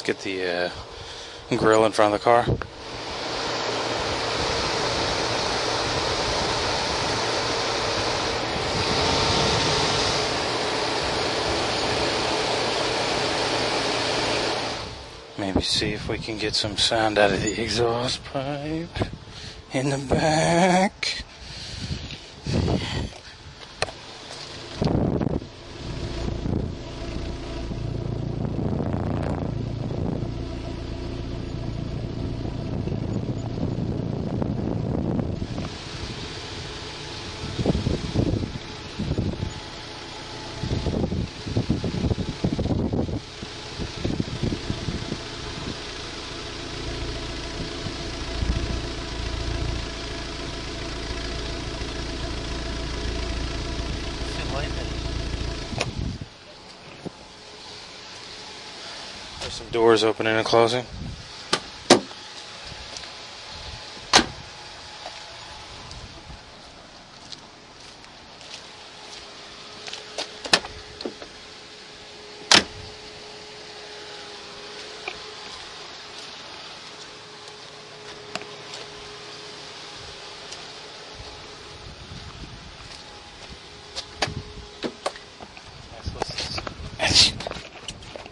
Let's get the grill in front of the car. Maybe see if we can get some sound out of the exhaust pipe in the back. There's some doors opening and closing.